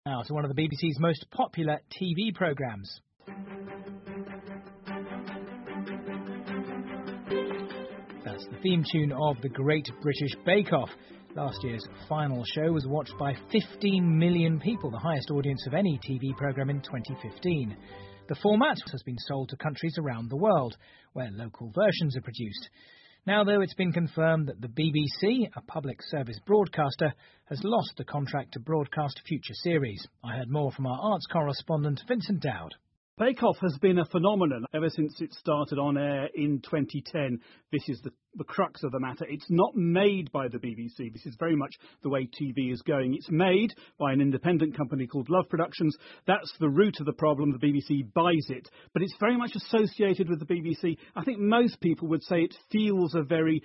Now to one of the BBC's most popular TV programmes. That's the theme tune of The Great British Bake Off. Last year's final show was watched by 15 million people, the highest audience of any TV programme in 2015. The format has been sold to countries around the world, where local versions are produced. Now, though, it's been confirmed that the BBC, a public service broadcaster, has lost the contract to broadcast future series. I heard more from our arts correspondent, Vincent Dowd. Bake Off has been a phenomenon ever since it started on air in 2010. This is the crux of the matter. It's not made by the BBC. This is very much the way TV is going. It's made by an independent company called Love Productions. That's the root of the problem. The BBC buys it. But it's very much associated with the BBC. I think most people would say it feels a very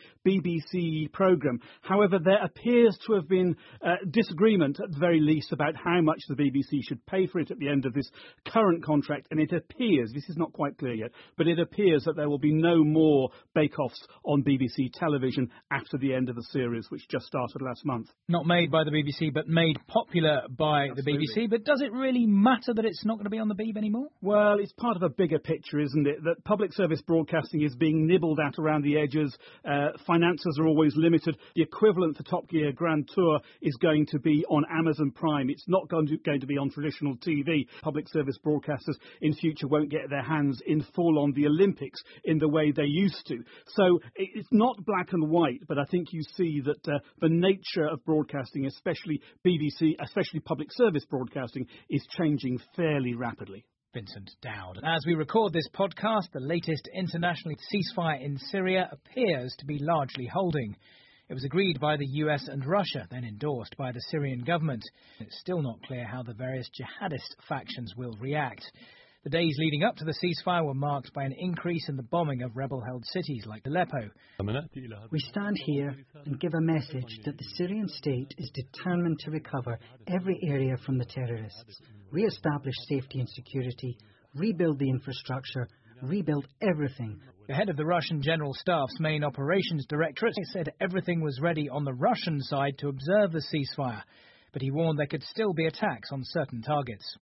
BBC programme. However, there appears to have been disagreement, at the very least, about how much the BBC should pay for it at the end of this current contract. And it appears, this is not quite clear yet, but it appears that there will be no more bake-offs on BBC television after the end of the series, which just started last month. Not made by the BBC, but made popular by the BBC. But does it really matter that it's not going to be on the Beeb anymore? Well, it's part of a bigger picture, isn't it? That public service broadcasting is being nibbled at around the edges. Finances are always limited. The equivalent for Top Gear Grand Tour is going to be on Amazon Prime. It's not going to be on traditional TV. Public service broadcasters in future won't get their hands in full on the Olympics in the way they used to. So it's not black and white, but I think you see that the nature of broadcasting, especially BBC, especially public service broadcasting, is changing fairly rapidly. Vincent Dowd. As we record this podcast, the latest international ceasefire in Syria appears to be largely holding. It was agreed by the US and Russia, then endorsed by the Syrian government. It's still not clear how the various jihadist factions will react. The days leading up to the ceasefire were marked by an increase in the bombing of rebel-held cities like Aleppo. We stand here and give a message that the Syrian state is determined to recover every area from the terrorists, re-establish safety and security, rebuild the infrastructure, rebuild everything. The head of the Russian General Staff's main operations directorate said everything was ready on the Russian side to observe the ceasefire, but he warned there could still be attacks on certain targets.